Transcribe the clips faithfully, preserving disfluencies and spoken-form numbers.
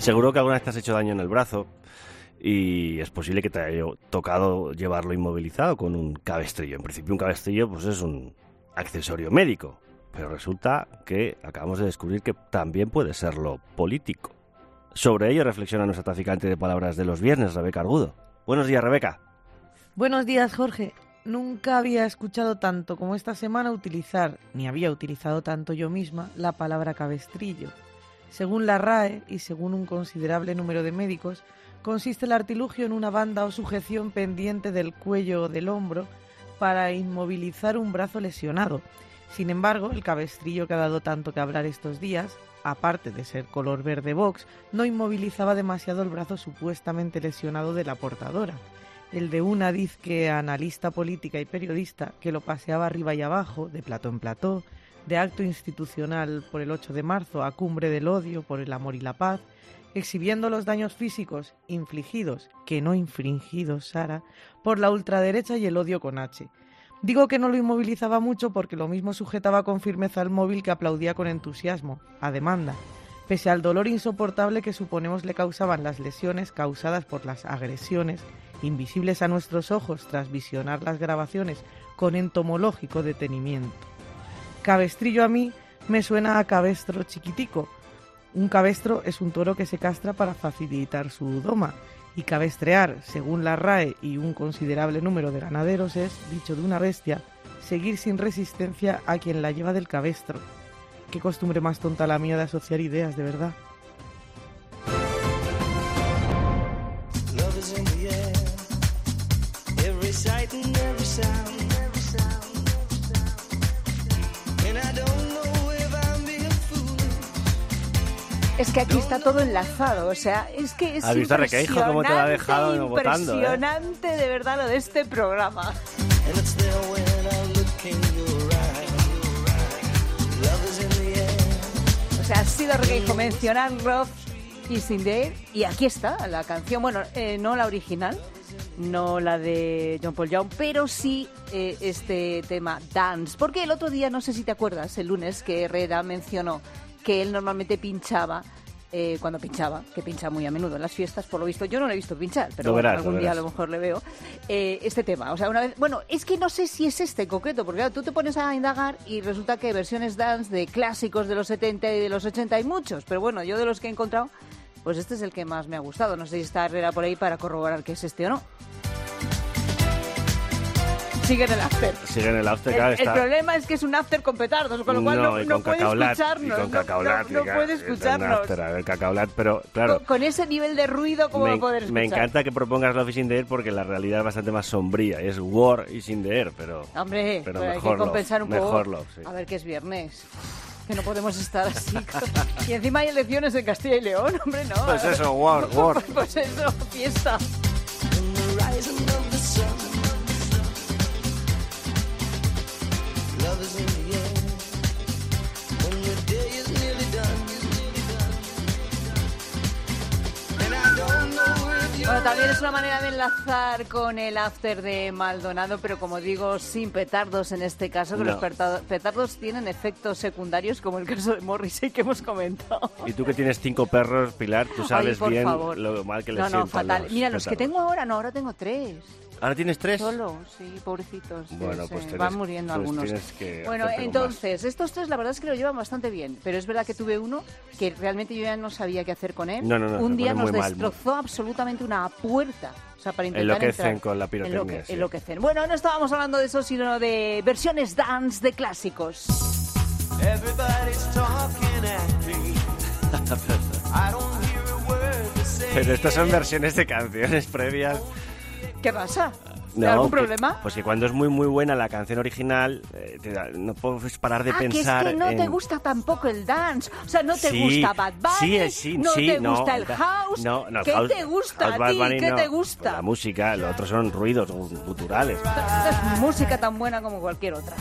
Seguro que alguna vez te has hecho daño en el brazo y es posible que te haya tocado llevarlo inmovilizado con un cabestrillo. En principio un cabestrillo pues es un accesorio médico, pero resulta que acabamos de descubrir que también puede serlo político. Sobre ello reflexiona nuestra traficante de palabras de los viernes, Rebeca Argudo. Buenos días, Rebeca. Buenos días, Jorge. Nunca había escuchado tanto como esta semana utilizar, ni había utilizado tanto yo misma, la palabra cabestrillo. Según la R A E y según un considerable número de médicos, consiste el artilugio en una banda o sujeción pendiente del cuello o del hombro para inmovilizar un brazo lesionado. Sin embargo, el cabestrillo que ha dado tanto que hablar estos días, aparte de ser color verde Vox, no inmovilizaba demasiado el brazo supuestamente lesionado de la portadora. El de una dizque analista política y periodista que lo paseaba arriba y abajo, de plató en plató, de acto institucional por el ocho de marzo a cumbre del odio por el amor y la paz, exhibiendo los daños físicos infligidos, que no infringidos, Sara, por la ultraderecha y el odio con H. Digo que no lo inmovilizaba mucho porque lo mismo sujetaba con firmeza el móvil que aplaudía con entusiasmo, a demanda, pese al dolor insoportable que suponemos le causaban las lesiones causadas por las agresiones invisibles a nuestros ojos tras visionar las grabaciones con entomológico detenimiento. Cabestrillo a mí me suena a cabestro chiquitico. Un cabestro es un toro que se castra para facilitar su doma, y cabestrear, según la R A E y un considerable número de ganaderos, es, dicho de una bestia, seguir sin resistencia a quien la lleva del cabestro. Qué costumbre más tonta la mía de asociar ideas, de verdad. Es que aquí está todo enlazado, o sea, es que es ¿Has visto a Requeijo cómo te lo ha dejado votando? Impresionante, ¿eh? De verdad, lo de este programa. O sea, ha sido Requeijo mencionar Love is in the air, y aquí está la canción, bueno, eh, no la original, no la de John Paul Young, pero sí eh, este tema Dance, porque el otro día, no sé si te acuerdas, el lunes, que Herrera mencionó que él normalmente pinchaba, eh, cuando pinchaba, que pincha muy a menudo en las fiestas, por lo visto. Yo no lo he visto pinchar, pero verás, bueno, algún día a lo mejor le veo. Eh, este tema, o sea, una vez... Bueno, es que no sé si es este en concreto, porque claro, tú te pones a indagar y resulta que versiones dance de clásicos de los setenta y de los ochenta hay muchos, pero bueno, yo de los que he encontrado, pues este es el que más me ha gustado. No sé si está Herrera por ahí para corroborar que es este o no. Sigue en el after. Sigue en el after, el, claro. El está... problema es que es un after con petardos, con lo cual no, no, no puede escucharnos. Y con cacaolat, no, no, no puede escucharnos. After, el cacaolat, pero claro. Con, con ese nivel de ruido, ¿cómo me, va a poder escuchar? Me encanta que propongas Love is in the air porque la realidad es bastante más sombría. Es War is in the air, pero. Hombre, pero pero mejor hay que compensar love, un poco. Mejor love, sí. A ver, que es viernes. Que no podemos estar así. Y encima hay elecciones en Castilla y León, hombre, no. Pues eso, War, War. Pues eso, fiesta. Bueno, también es una manera de enlazar con el after de Maldonado, pero como digo, sin petardos en este caso, que no. Los petardos tienen efectos secundarios, como el caso de Morrissey que hemos comentado. Y tú que tienes cinco perros, Pilar, tú sabes Ay, bien favor. lo mal que les no, no, sientan fatal. los Mira, los petardos. que tengo ahora, no, ahora tengo tres. ¿Ahora tienes tres? Solo, sí, pobrecitos. Bueno, sí, pues sí, tienes, van muriendo pues algunos. Tienes que bueno, entonces, estos tres la verdad es que lo llevan bastante bien, pero es verdad que tuve uno que realmente yo ya no sabía qué hacer con él. No, no, no, Un día nos destrozó mal. absolutamente una puerta. O sea, para intentar enloquecen entrar. con la pirotecnia. Enloque, sí. Enloquecen. Bueno, no estábamos hablando de eso, sino de versiones dance de clásicos. Pero estas son versiones de canciones previas. ¿Qué pasa? No, ¿Algún que, problema? Pues que cuando es muy muy buena la canción original, eh, te da, no puedes parar de ah, pensar que es que no en... te gusta tampoco el dance. O sea, no te sí, gusta Bad Bunny, sí, sí, no sí, te no, gusta el house. No, no, ¿Qué house, te gusta house, a ti? Bunny, ¿Qué no. te gusta? Pues la música, lo otro son ruidos guturales. Es música tan buena como cualquier otra.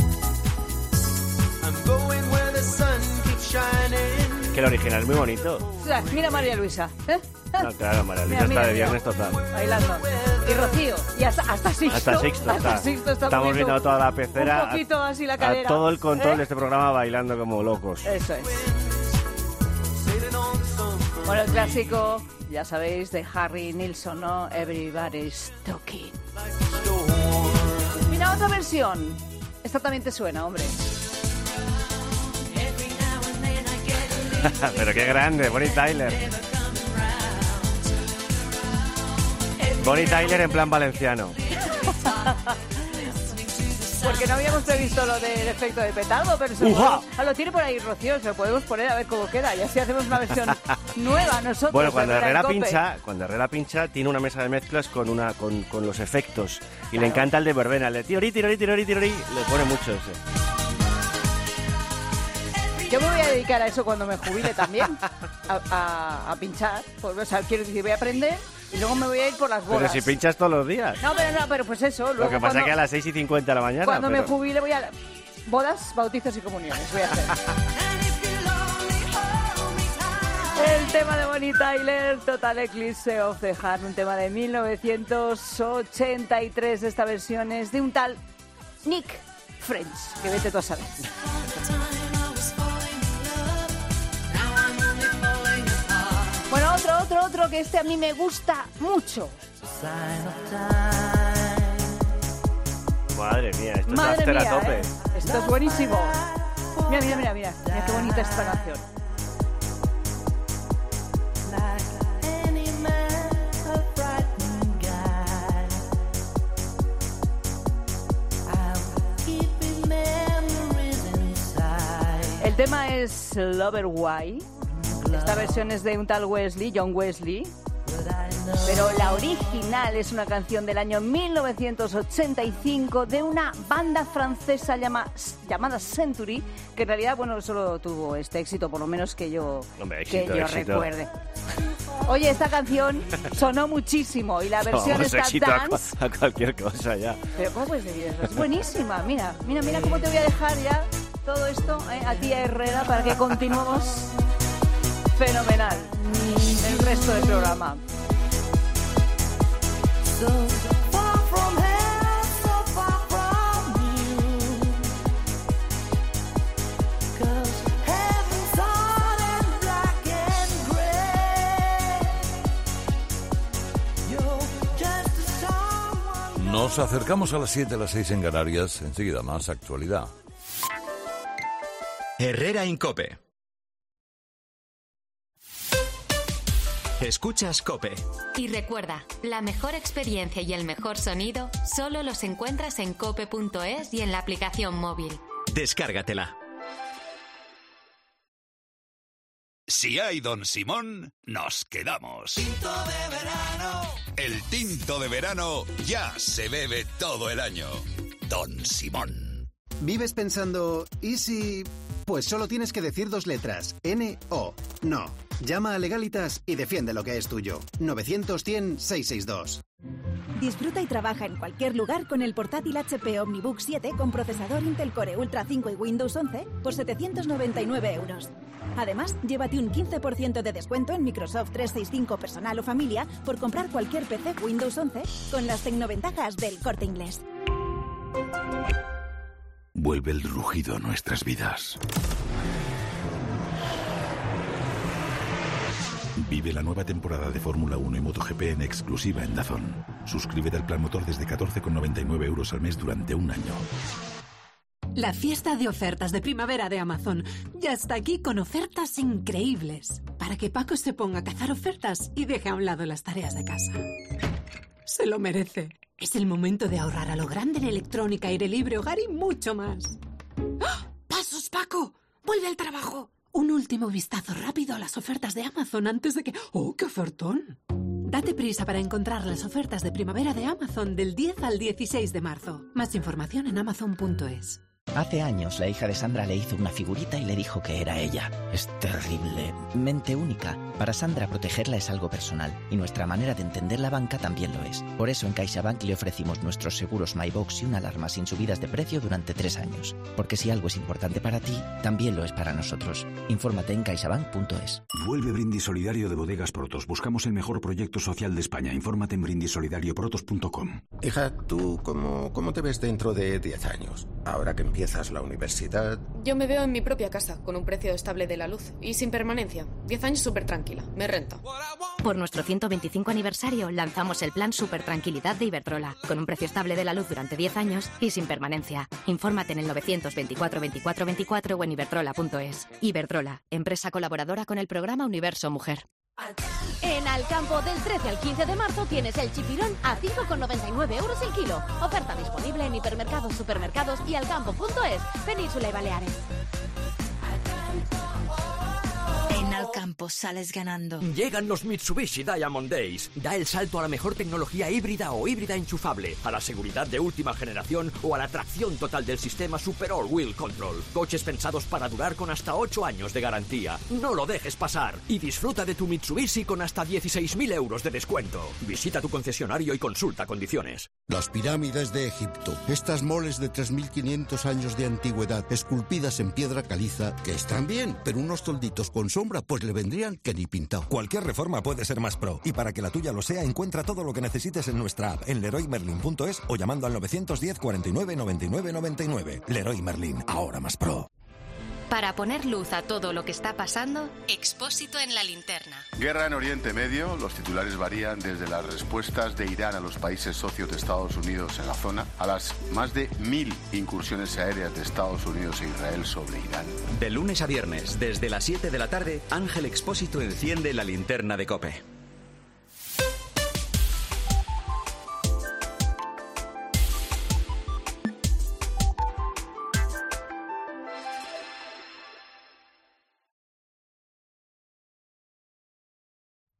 Que el original es muy bonito. O sea, mira a María Luisa. ¿eh? No, claro, María Luisa Mira, está mira, de mira. viernes total. Bailando. Y Rocío. Y hasta, hasta Sixto. Hasta Sixto hasta está. Sixto está Estamos poniendo viendo toda la pecera. Un poquito así la a, cadera. a todo el control ¿eh? de este programa bailando como locos. Eso es. Bueno, el clásico, ya sabéis, de Harry Nilsson, ¿no? Everybody's Talking. Mira, otra versión. Esta también te suena, hombre. Pero qué grande, Bonnie Tyler. Bonnie Tyler en plan valenciano. Porque no habíamos previsto lo del efecto de petardo, pero se podemos, ah, lo tiene por ahí Rocío, se lo podemos poner a ver cómo queda y así hacemos una versión nueva nosotros. Bueno, cuando Herrera pincha, cuando Herrera pincha, tiene una mesa de mezclas con una con, con los efectos y claro, le encanta el de verbena, el de tirori, tirori, tirori, tirori, le pone mucho ese. Yo me voy a dedicar a eso cuando me jubile también, a, a, a pinchar, pues, o sea, quiero decir, voy a aprender. Y luego me voy a ir por las bodas. Pero si pinchas todos los días. No, pero no, pero pues eso. Luego Lo que pasa cuando, es que a las seis y cincuenta de la mañana. Cuando pero... me jubile voy a... Bodas, bautizos y comuniones voy a hacer. El tema de Bonnie Tyler, Total Eclipse of the Heart, un tema de mil novecientos ochenta y tres. Esta versión es de un tal Nick French, que vete tú a saber. Bueno, otro, otro, otro, que este a mí me gusta mucho. Madre mía, esto Madre es after mía, a tope. ¿eh? Esto es buenísimo. Mira, mira, mira, mira. Mira qué bonita esta canción. El tema es Lover Why. Esta versión es de un tal Wesley, John Wesley, pero la original es una canción del año mil novecientos ochenta y cinco de una banda francesa llama, llamada Century, que en realidad, bueno, solo tuvo este éxito, por lo menos que yo, Hombre, éxito, que yo éxito. recuerde. Oye, esta canción sonó muchísimo y la versión Vamos, está éxito dance. A, a cualquier cosa ya. Pero ¿cómo puedes decir eso? Es buenísima. Mira, mira, mira cómo te voy a dejar ya todo esto, eh, a ti, a Herrera, para que continuemos. Fenomenal. El resto del programa. Nos acercamos a las siete, a las seis en Canarias. Enseguida más actualidad. Herrera Incope. Escuchas COPE. Y recuerda, la mejor experiencia y el mejor sonido solo los encuentras en cope punto es y en la aplicación móvil. Descárgatela. Si hay Don Simón, nos quedamos. Tinto de verano. El tinto de verano ya se bebe todo el año. Don Simón. ¿Vives pensando, ¿y si...? Pues solo tienes que decir dos letras, N O. No. Llama a Legalitas y defiende lo que es tuyo. novecientos cien seiscientos sesenta y dos. Disfruta y trabaja en cualquier lugar con el portátil H P OmniBook siete con procesador Intel Core Ultra cinco y Windows once por setecientos noventa y nueve euros. Además, llévate un quince por ciento de descuento en Microsoft trescientos sesenta y cinco personal o familia por comprar cualquier P C Windows once con las tecnoventajas del Corte Inglés. Vuelve el rugido a nuestras vidas. Vive la nueva temporada de Fórmula uno y MotoGP en exclusiva en DAZN. Suscríbete al plan motor desde catorce con noventa y nueve euros al mes durante un año. La fiesta de ofertas de primavera de Amazon ya está aquí con ofertas increíbles. Para que Paco se ponga a cazar ofertas y deje a un lado las tareas de casa. Se lo merece. Es el momento de ahorrar a lo grande en electrónica, aire libre, hogar y mucho más. ¡Ah! ¡Pasos, Paco! ¡Vuelve al trabajo! Un último vistazo rápido a las ofertas de Amazon antes de que... ¡Oh, qué ofertón! Date prisa para encontrar las ofertas de primavera de Amazon del diez al dieciséis de marzo. Más información en amazon punto es. Hace años la hija de Sandra le hizo una figurita y le dijo que era ella. Es terrible. Mente única. Para Sandra protegerla es algo personal y nuestra manera de entender la banca también lo es. Por eso en CaixaBank le ofrecimos nuestros seguros MyBox y una alarma sin subidas de precio durante tres años. Porque si algo es importante para ti, también lo es para nosotros. Infórmate en caixabank punto es. Vuelve Brindis Solidario de Bodegas Protos. Buscamos el mejor proyecto social de España. Infórmate en brindis solidario protos punto com. Hija, ¿tú cómo, cómo te ves dentro de diez años? Ahora que empiezas empiezas la universidad. Yo me veo en mi propia casa, con un precio estable de la luz y sin permanencia. Diez años súper tranquila, me renta. Por nuestro ciento veinticinco aniversario lanzamos el plan Super Tranquilidad de Iberdrola, con un precio estable de la luz durante diez años y sin permanencia. Infórmate en el novecientos veinticuatro veinticuatro veinticuatro o en iberdrola punto es. Iberdrola, empresa colaboradora con el programa Universo Mujer. En Alcampo, del trece al quince de marzo, tienes el chipirón a cinco con noventa y nueve euros el kilo. Oferta disponible en hipermercados, supermercados y alcampo punto es, Península y Baleares. En Alcampo sales ganando. Llegan los Mitsubishi Diamond Days. Da el salto a la mejor tecnología híbrida o híbrida enchufable, a la seguridad de última generación o a la tracción total del sistema Super All Wheel Control. Coches pensados para durar con hasta ocho años de garantía. No lo dejes pasar y disfruta de tu Mitsubishi con hasta dieciséis mil euros de descuento. Visita tu concesionario y consulta condiciones. Las pirámides de Egipto. Estas moles de tres mil quinientos años de antigüedad, esculpidas en piedra caliza, que están bien, pero unos tolditos con sombra pues le vendrían que ni pintado. Cualquier reforma puede ser más pro, y para que la tuya lo sea, encuentra todo lo que necesites en nuestra app, en leroy merlin punto es o llamando al novecientos diez cuarenta y nueve noventa y nueve noventa y nueve. Leroy Merlin, ahora más pro. Para poner luz a todo lo que está pasando, Expósito en la linterna. Guerra en Oriente Medio. Los titulares varían desde las respuestas de Irán a los países socios de Estados Unidos en la zona, a las más de mil incursiones aéreas de Estados Unidos e Israel sobre Irán. De lunes a viernes, desde las siete de la tarde, Ángel Expósito enciende la linterna de COPE.